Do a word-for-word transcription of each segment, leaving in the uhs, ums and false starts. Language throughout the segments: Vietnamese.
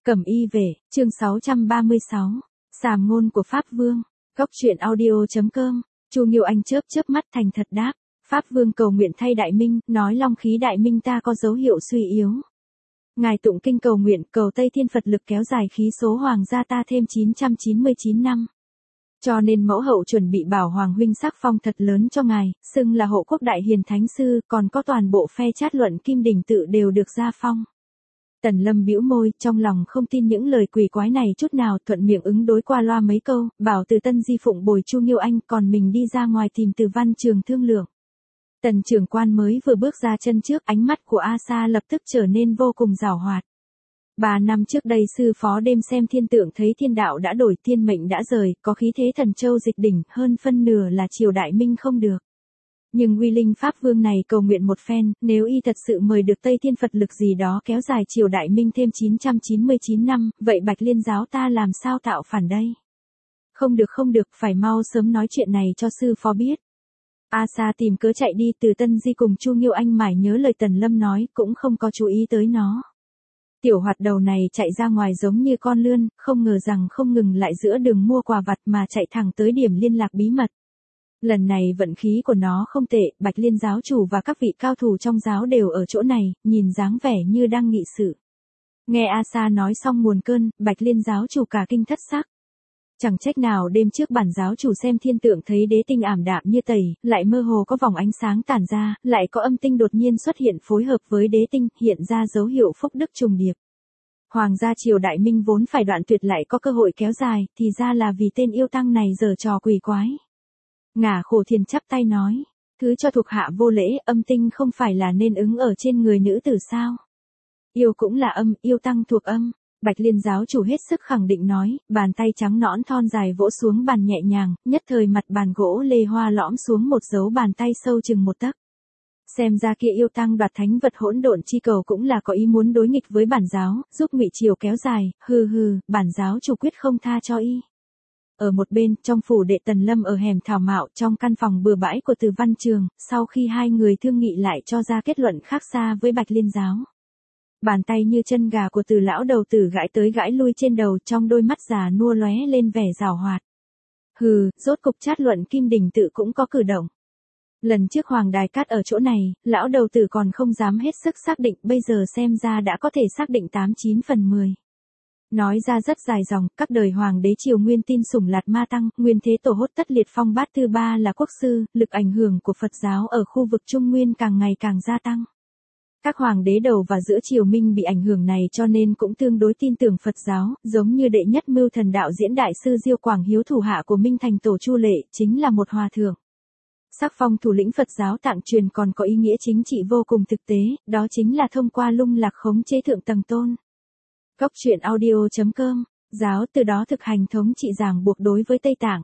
Cẩm y về, chương sáu trăm ba mươi sáu. Sàm ngôn của Pháp Vương. Góc truyện audio.com. Chu Nghiêu Anh chớp chớp mắt thành thật đáp. Pháp Vương cầu nguyện thay Đại Minh, nói long khí Đại Minh ta có dấu hiệu suy yếu. Ngài tụng kinh cầu nguyện, cầu Tây Thiên Phật lực kéo dài khí số hoàng gia ta thêm chín trăm chín mươi chín năm. Cho nên mẫu hậu chuẩn bị bảo hoàng huynh sắc phong thật lớn cho ngài, xưng là hộ quốc đại hiền thánh sư, còn có toàn bộ phe chát luận kim đình tự đều được gia phong. Tần Lâm bĩu môi, trong lòng không tin những lời quỷ quái này chút nào, thuận miệng ứng đối qua loa mấy câu, bảo Từ Tân Di phụng bồi Chu Nghiêu Anh, còn mình đi ra ngoài tìm Từ Văn Trường thương lượng. Tần trưởng quan mới vừa bước ra chân trước, ánh mắt của A Sa lập tức trở nên vô cùng giảo hoạt. Ba năm trước đây sư phó đêm xem thiên tượng thấy thiên đạo đã đổi, thiên mệnh đã rời, có khí thế thần châu dịch đỉnh, hơn phân nửa là triều Đại Minh không được. Nhưng uy linh Pháp Vương này cầu nguyện một phen, nếu y thật sự mời được Tây Thiên Phật lực gì đó kéo dài triều Đại Minh thêm chín trăm chín mươi chín năm, vậy Bạch Liên giáo ta làm sao tạo phản đây? Không được không được, phải mau sớm nói chuyện này cho sư phó biết. A Sa tìm cớ chạy đi, Từ Tân Di cùng Chu Nghiêu Anh mải nhớ lời Tần Lâm nói, cũng không có chú ý tới nó. Tiểu hoạt đầu này chạy ra ngoài giống như con lươn, không ngờ rằng không ngừng lại giữa đường mua quà vặt mà chạy thẳng tới điểm liên lạc bí mật. Lần này vận khí của nó không tệ, Bạch Liên giáo chủ và các vị cao thủ trong giáo đều ở chỗ này, nhìn dáng vẻ như đang nghị sự. Nghe A Sa nói xong nguồn cơn, Bạch Liên giáo chủ cả kinh thất sắc. Chẳng trách nào đêm trước bản giáo chủ xem thiên tượng thấy đế tinh ảm đạm như tẩy, lại mơ hồ có vòng ánh sáng tản ra, lại có âm tinh đột nhiên xuất hiện phối hợp với đế tinh, hiện ra dấu hiệu phúc đức trùng điệp. Hoàng gia triều Đại Minh vốn phải đoạn tuyệt lại có cơ hội kéo dài, thì ra là vì tên yêu tăng này giở trò quỷ quái. Ngả khổ thiền chắp tay nói, thứ cho thuộc hạ vô lễ, âm tinh không phải là nên ứng ở trên người nữ tử sao? Yêu cũng là âm, yêu tăng thuộc âm. Bạch Liên giáo chủ hết sức khẳng định nói, bàn tay trắng nõn thon dài vỗ xuống bàn nhẹ nhàng, nhất thời mặt bàn gỗ lê hoa lõm xuống một dấu bàn tay sâu chừng một tấc. Xem ra kia yêu tăng đoạt thánh vật hỗn độn chi cầu cũng là có ý muốn đối nghịch với bản giáo, giúp Ngụy Triều kéo dài, hừ hừ, bản giáo chủ quyết không tha cho y. Ở một bên, trong phủ đệ Tần Lâm ở hẻm Thảo Mạo, trong căn phòng bừa bãi của Từ Văn Trường, sau khi hai người thương nghị lại cho ra kết luận khác xa với Bạch Liên giáo. Bàn tay như chân gà của Từ lão đầu tử gãi tới gãi lui trên đầu, trong đôi mắt già nua lóe lên vẻ giảo hoạt. Hừ, rốt cục chát luận kim đình tự cũng có cử động. Lần trước Hoàng Đài Cát ở chỗ này, lão đầu tử còn không dám hết sức xác định, bây giờ xem ra đã có thể xác định tám chín phần mười. Nói ra rất dài dòng, các đời Hoàng đế triều Nguyên tin sủng Lạt Ma Tăng, Nguyên Thế Tổ hốt tất liệt phong bát thứ ba là quốc sư, lực ảnh hưởng của Phật giáo ở khu vực Trung Nguyên càng ngày càng gia tăng. Các hoàng đế đầu và giữa triều Minh bị ảnh hưởng này cho nên cũng tương đối tin tưởng Phật giáo, giống như đệ nhất mưu thần đạo diễn đại sư Diêu Quảng Hiếu thủ hạ của Minh Thành Tổ Chu Lệ, chính là một hòa thượng. Sắc phong thủ lĩnh Phật giáo tạng truyền còn có ý nghĩa chính trị vô cùng thực tế, đó chính là thông qua lung lạc khống chế thượng tầng tôn. Góc truyện audio.com, giáo từ đó thực hành thống trị ràng buộc đối với Tây Tạng.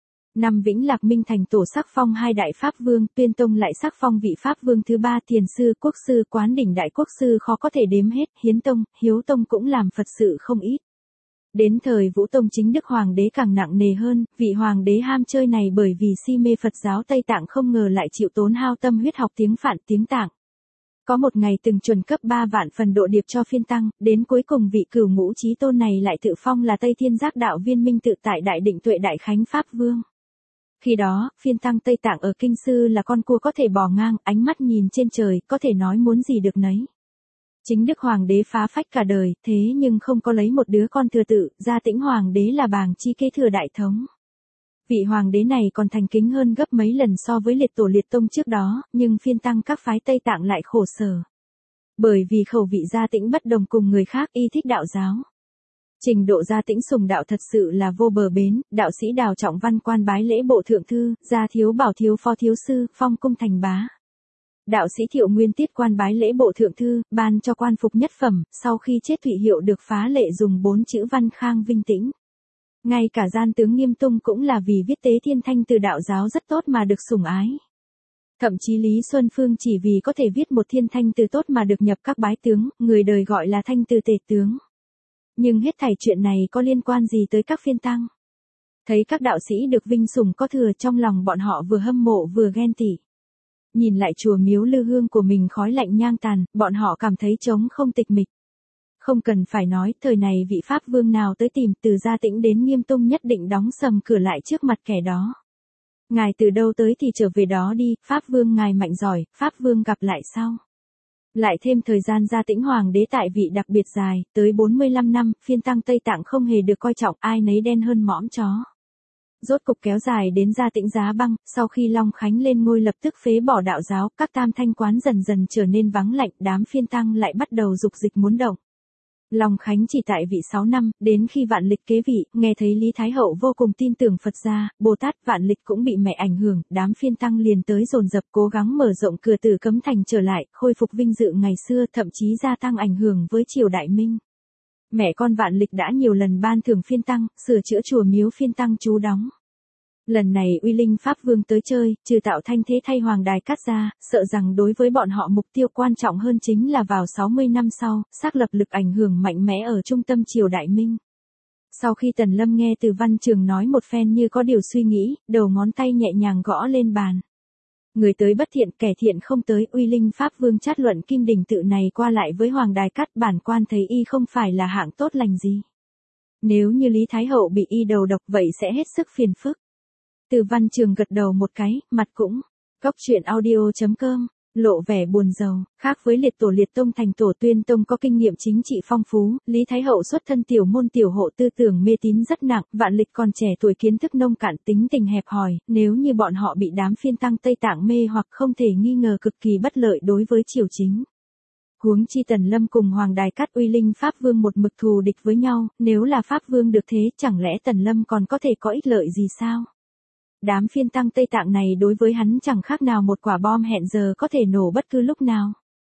Năm Vĩnh Lạc Minh Thành Tổ sắc phong hai đại Pháp Vương, Tuyên Tông lại sắc phong vị Pháp Vương thứ ba Thiền Sư, Quốc Sư, Quán Đỉnh Đại Quốc Sư khó có thể đếm hết, Hiến Tông, Hiếu Tông cũng làm Phật sự không ít. Đến thời Vũ Tông chính Đức Hoàng đế càng nặng nề hơn, vị Hoàng đế ham chơi này bởi vì si mê Phật giáo Tây Tạng không ngờ lại chịu tốn hao tâm huyết học tiếng Phạn tiếng Tạng. Có một ngày từng chuẩn cấp ba vạn phần độ điệp cho phiên tăng, đến cuối cùng vị Cửu Ngũ Chí Tôn này lại tự phong là Tây Thiên Giác Đạo Viên Minh tự tại Đại Định Tuệ Đại Khánh Pháp Vương. Khi đó, phiên tăng Tây Tạng ở Kinh Sư là con cua có thể bò ngang, ánh mắt nhìn trên trời, có thể nói muốn gì được nấy. Chính Đức Hoàng đế phá phách cả đời, thế nhưng không có lấy một đứa con thừa tự, Gia Tĩnh Hoàng đế là bàng chi kế thừa đại thống. Vị Hoàng đế này còn thành kính hơn gấp mấy lần so với liệt tổ liệt tông trước đó, nhưng phiên tăng các phái Tây Tạng lại khổ sở. Bởi vì khẩu vị Gia Tĩnh bất đồng cùng người khác, y thích đạo giáo. Trình độ Gia Tĩnh sùng đạo thật sự là vô bờ bến, đạo sĩ Đào Trọng Văn quan bái lễ bộ thượng thư, gia thiếu bảo thiếu phó thiếu sư, phong cung thành bá. Đạo sĩ Thiệu Nguyên Tiết quan bái lễ bộ thượng thư, ban cho quan phục nhất phẩm, sau khi chết Thụy Hiệu được phá lệ dùng bốn chữ Văn Khang Vinh Tĩnh. Ngay cả gian tướng Nghiêm Tung cũng là vì viết tế thiên thanh từ đạo giáo rất tốt mà được sủng ái. Thậm chí Lý Xuân Phương chỉ vì có thể viết một thiên thanh từ tốt mà được nhập các bái tướng, người đời gọi là thanh từ tề tướng. Nhưng hết thảy chuyện này có liên quan gì tới các phiên tăng? Thấy các đạo sĩ được vinh sủng có thừa, trong lòng bọn họ vừa hâm mộ vừa ghen tị. Nhìn lại chùa miếu lư hương của mình khói lạnh nhang tàn, bọn họ cảm thấy trống không tịch mịch. Không cần phải nói, thời này vị Pháp Vương nào tới tìm, từ Gia Tĩnh đến Nghiêm Tung nhất định đóng sầm cửa lại trước mặt kẻ đó. Ngài từ đâu tới thì trở về đó đi, Pháp Vương ngài mạnh giỏi, Pháp Vương gặp lại sau. Lại thêm thời gian Gia Tĩnh Hoàng đế tại vị đặc biệt dài, tới bốn mươi lăm năm, phiên tăng Tây Tạng không hề được coi trọng, ai nấy đen hơn mõm chó. Rốt cục kéo dài đến Gia Tĩnh Giá Băng, sau khi Long Khánh lên ngôi lập tức phế bỏ đạo giáo, các tam thanh quán dần dần trở nên vắng lạnh, đám phiên tăng lại bắt đầu dục dịch muốn động. Long Khánh chỉ tại vị sáu năm, đến khi Vạn Lịch kế vị, nghe thấy Lý Thái Hậu vô cùng tin tưởng Phật gia, Bồ Tát, Vạn Lịch cũng bị mẹ ảnh hưởng, đám phiên tăng liền tới dồn dập cố gắng mở rộng cửa Tử Cấm Thành trở lại, khôi phục vinh dự ngày xưa, thậm chí gia tăng ảnh hưởng với triều Đại Minh. Mẹ con Vạn Lịch đã nhiều lần ban thưởng phiên tăng, sửa chữa chùa miếu phiên tăng trú đóng. Lần này uy linh Pháp Vương tới chơi, trừ tạo thanh thế thay Hoàng Đài Cát ra, sợ rằng đối với bọn họ mục tiêu quan trọng hơn chính là vào sáu mươi năm sau, xác lập lực ảnh hưởng mạnh mẽ ở trung tâm triều Đại Minh. Sau khi Tần Lâm nghe từ Văn Trường nói một phen như có điều suy nghĩ, đầu ngón tay nhẹ nhàng gõ lên bàn. Người tới bất thiện, kẻ thiện không tới, uy linh Pháp Vương chát luận Kim Đình Tự này qua lại với Hoàng Đài Cát, bản quan thấy y không phải là hạng tốt lành gì. Nếu như Lý Thái Hậu bị y đầu độc vậy sẽ hết sức phiền phức. Từ Văn Trường gật đầu một cái, mặt cũng. Góc truyện audio chấm com, lộ vẻ buồn rầu, khác với liệt tổ liệt tông thành tổ Tuyên Tông có kinh nghiệm chính trị phong phú, Lý Thái Hậu xuất thân tiểu môn tiểu hộ tư tưởng mê tín rất nặng, Vạn Lịch còn trẻ tuổi kiến thức nông cạn tính tình hẹp hòi, nếu như bọn họ bị đám phiên tăng Tây Tạng mê hoặc không thể nghi ngờ cực kỳ bất lợi đối với triều chính. Huống chi Tần Lâm cùng Hoàng Đài Cát uy linh Pháp Vương một mực thù địch với nhau, nếu là Pháp Vương được thế chẳng lẽ Tần Lâm còn có thể có ích lợi gì sao? Đám phiên tăng Tây Tạng này đối với hắn chẳng khác nào một quả bom hẹn giờ có thể nổ bất cứ lúc nào.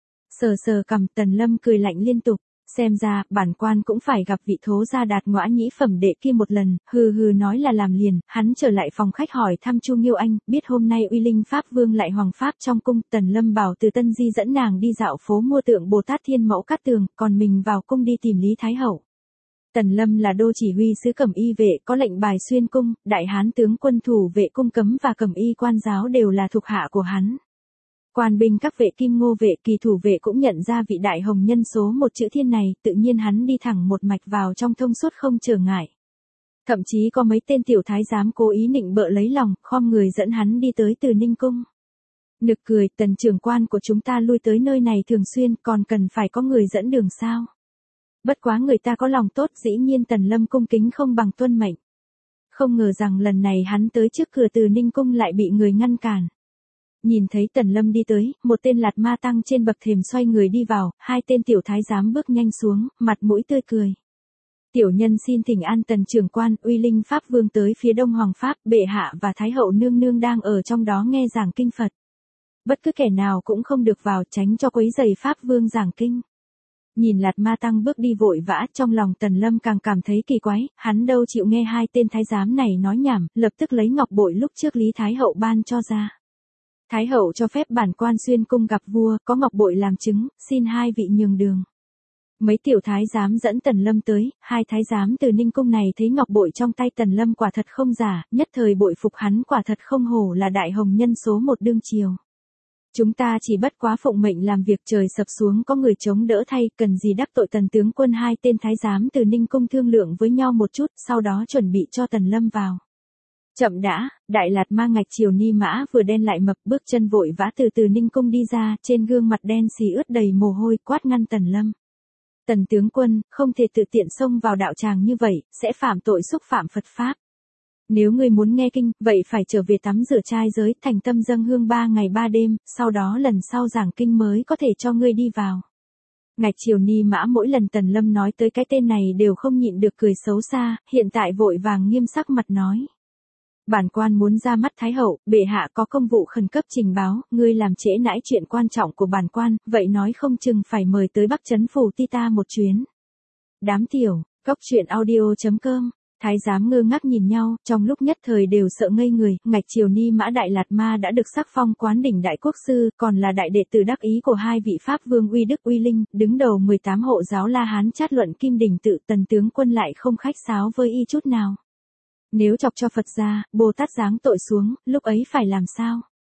Sờ sờ cằm, Tần Lâm cười lạnh liên tục, xem ra, bản quan cũng phải gặp vị thố gia đạt ngõa nhĩ phẩm đệ kia một lần, hừ hừ nói là làm liền, hắn trở lại phòng khách hỏi thăm Chu Nghiêu Anh, biết hôm nay uy linh Pháp Vương lại hoàng pháp trong cung, Tần Lâm bảo từ Tân Di dẫn nàng đi dạo phố mua tượng Bồ Tát Thiên Mẫu Cát Tường, còn mình vào cung đi tìm Lý Thái Hậu. Tần Lâm là đô chỉ huy sứ Cẩm Y vệ, có lệnh bài xuyên cung, đại hán tướng quân thủ vệ cung cấm và Cẩm Y quan giáo đều là thuộc hạ của hắn. Quan binh các vệ Kim Ngô vệ, Kỳ thủ vệ cũng nhận ra vị đại hồng nhân số một chữ Thiên này, tự nhiên hắn đi thẳng một mạch vào trong thông suốt không trở ngại. Thậm chí có mấy tên tiểu thái giám cố ý nịnh bợ lấy lòng, khom người dẫn hắn đi tới Từ Ninh cung. Nực cười, Tần trưởng quan của chúng ta lui tới nơi này thường xuyên, còn cần phải có người dẫn đường sao? Bất quá người ta có lòng tốt, dĩ nhiên Tần Lâm cung kính không bằng tuân mệnh. Không ngờ rằng lần này hắn tới trước cửa Từ Ninh cung lại bị người ngăn cản. Nhìn thấy Tần Lâm đi tới, một tên lạt ma tăng trên bậc thềm xoay người đi vào, hai tên tiểu thái giám bước nhanh xuống, mặt mũi tươi cười. Tiểu nhân xin thỉnh an Tần trưởng quan, uy linh Pháp Vương tới phía đông hoàng pháp, bệ hạ và Thái hậu nương nương đang ở trong đó nghe giảng kinh Phật. Bất cứ kẻ nào cũng không được vào, tránh cho quấy rầy Pháp Vương giảng kinh. Nhìn lạt ma tăng bước đi vội vã, trong lòng Tần Lâm càng cảm thấy kỳ quái, hắn đâu chịu nghe hai tên thái giám này nói nhảm, lập tức lấy ngọc bội lúc trước Lý Thái hậu ban cho ra. Thái hậu cho phép bản quan xuyên cung gặp vua, có ngọc bội làm chứng, xin hai vị nhường đường. Mấy tiểu thái giám dẫn Tần Lâm tới, hai thái giám từ Ninh cung này thấy ngọc bội trong tay Tần Lâm quả thật không giả, nhất thời bội phục hắn quả thật không hổ là đại hồng nhân số một đương triều. Chúng ta chỉ bất quá phụng mệnh làm việc, trời sập xuống có người chống đỡ thay, cần gì đắc tội Tần tướng quân. Hai tên thái giám từ Ninh cung thương lượng với nhau một chút, sau đó chuẩn bị cho Tần Lâm vào. Chậm đã, đại lạt ma ngạch triều ni mã vừa đen lại mập, bước chân vội vã từ từ Ninh cung đi ra, trên gương mặt đen xì ướt đầy mồ hôi, quát ngăn Tần Lâm. Tần tướng quân, không thể tự tiện xông vào đạo tràng như vậy, sẽ phạm tội xúc phạm Phật pháp. Nếu ngươi muốn nghe kinh, vậy phải trở về tắm rửa trai giới, thành tâm dâng hương ba ngày ba đêm, sau đó lần sau giảng kinh mới có thể cho ngươi đi vào. Ngạch triều ni mã mỗi lần Tần Lâm nói tới cái tên này đều không nhịn được cười xấu xa, hiện tại vội vàng nghiêm sắc mặt nói. Bản quan muốn ra mắt Thái hậu, bệ hạ có công vụ khẩn cấp trình báo, ngươi làm trễ nãi chuyện quan trọng của bản quan, vậy nói không chừng phải mời tới Bắc Trấn phủ ti ta một chuyến. Đám tiểu, góc truyện audio chấm com. Thái giám ngơ ngác nhìn nhau, trong lúc nhất thời đều sợ ngây người, ngạch triều ni mã đại lạt ma đã được sắc phong quán đỉnh đại quốc sư, còn là đại đệ tử đắc ý của hai vị Pháp Vương uy đức uy linh, đứng đầu mười tám hộ giáo La Hán chát luận Kim Đình Tự. Tần tướng quân lại không khách sáo với y chút nào. Nếu chọc cho Phật gia, Bồ Tát giáng tội xuống, lúc ấy phải làm sao?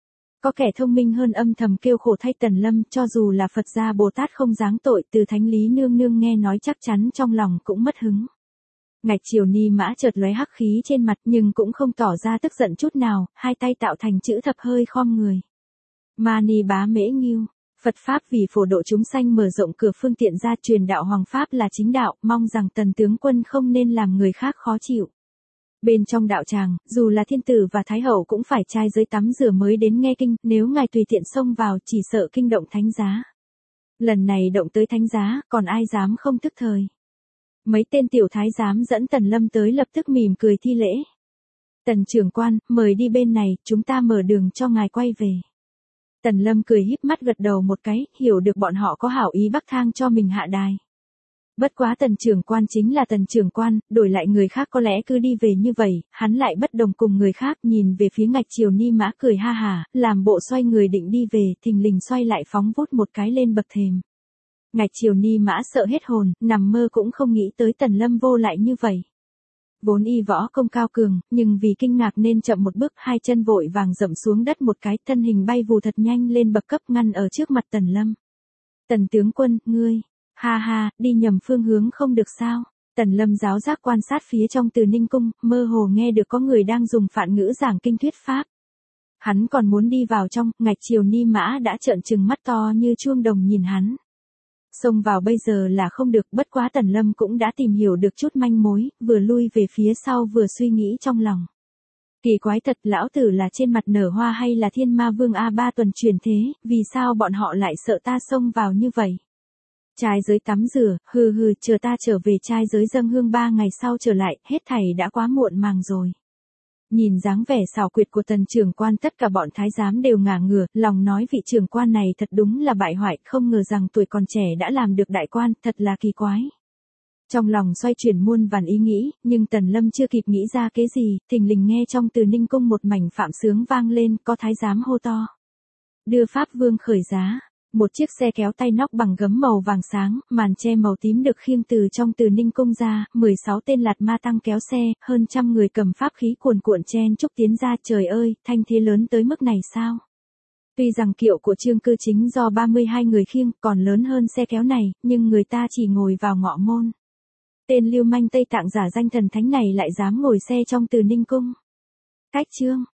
Có kẻ thông minh hơn âm thầm kêu khổ thay Tần Lâm, cho dù là Phật gia Bồ Tát không giáng tội, từ Thánh Lý nương nương nghe nói chắc chắn trong lòng cũng mất hứng. Ngạch Triều Ni Mã chợt lóe hắc khí trên mặt nhưng cũng không tỏ ra tức giận chút nào, hai tay tạo thành chữ thập hơi khom người. Mani bá mễ nghiêu, Phật Pháp vì phổ độ chúng sanh mở rộng cửa phương tiện ra, truyền đạo Hoàng Pháp là chính đạo, mong rằng Tần tướng quân không nên làm người khác khó chịu. Bên trong đạo tràng, dù là thiên tử và thái hậu cũng phải trai giới tắm rửa mới đến nghe kinh, nếu ngài tùy tiện xông vào chỉ sợ kinh động thánh giá. Lần này động tới thánh giá, còn ai dám không thức thời. Mấy tên tiểu thái giám dẫn Tần Lâm tới lập tức mỉm cười thi lễ. Tần trưởng quan, mời đi bên này, chúng ta mở đường cho ngài quay về. Tần Lâm cười híp mắt gật đầu một cái, hiểu được bọn họ có hảo ý bắc thang cho mình hạ đài. Bất quá Tần trưởng quan chính là Tần trưởng quan, đổi lại người khác có lẽ cứ đi về như vậy, hắn lại bất đồng cùng người khác, nhìn về phía Ngạch Triều Ni Mã cười ha hà, làm bộ xoay người định đi về, thình lình xoay lại phóng vút một cái lên bậc thềm. Ngạch Triều Ni Mã sợ hết hồn, nằm mơ cũng không nghĩ tới Tần Lâm vô lại như vậy. Vốn y võ công cao cường, nhưng vì kinh ngạc nên chậm một bước, hai chân vội vàng dậm xuống đất một cái, thân hình bay vù thật nhanh lên bậc cấp ngăn ở trước mặt Tần Lâm. Tần tướng quân, ngươi, ha ha, đi nhầm phương hướng không được sao? Tần Lâm giáo giác quan sát phía trong Từ Ninh cung, mơ hồ nghe được có người đang dùng phạn ngữ giảng kinh thuyết pháp. Hắn còn muốn đi vào trong, Ngạch Triều Ni Mã đã trợn trừng mắt to như chuông đồng nhìn hắn. Xông vào bây giờ là không được, bất quá Tần Lâm cũng đã tìm hiểu được chút manh mối, vừa lui về phía sau vừa suy nghĩ trong lòng. Kỳ quái thật, lão tử là trên mặt nở hoa hay là Thiên Ma Vương A Ba tuần truyền thế, vì sao bọn họ lại sợ ta xông vào như vậy? Trai giới tắm rửa, hừ hừ, chờ ta trở về trai giới dâng hương ba ngày sau trở lại, hết thảy đã quá muộn màng rồi. Nhìn dáng vẻ xảo quyệt của Tần trưởng quan, tất cả bọn thái giám đều ngả ngửa, lòng nói vị trưởng quan này thật đúng là bại hoại, không ngờ rằng tuổi còn trẻ đã làm được đại quan, thật là kỳ quái. Trong lòng xoay chuyển muôn vàn ý nghĩ, nhưng Tần Lâm chưa kịp nghĩ ra cái gì, thình lình nghe trong Từ Ninh cung một mảnh phạm sướng vang lên, có thái giám hô to. Đưa Pháp Vương khởi giá. Một chiếc xe kéo tay nóc bằng gấm màu vàng sáng, màn che màu tím được khiêng từ trong Từ Ninh cung ra, mười sáu tên lạt ma tăng kéo xe, hơn trăm người cầm pháp khí cuồn cuộn chen chúc tiến ra, trời ơi, thanh thế lớn tới mức này sao? Tuy rằng kiệu của Trương Cư Chính do ba mươi hai người khiêng, còn lớn hơn xe kéo này, nhưng người ta chỉ ngồi vào ngọ môn. Tên lưu manh Tây Tạng giả danh thần thánh này lại dám ngồi xe trong Từ Ninh cung. Cách chương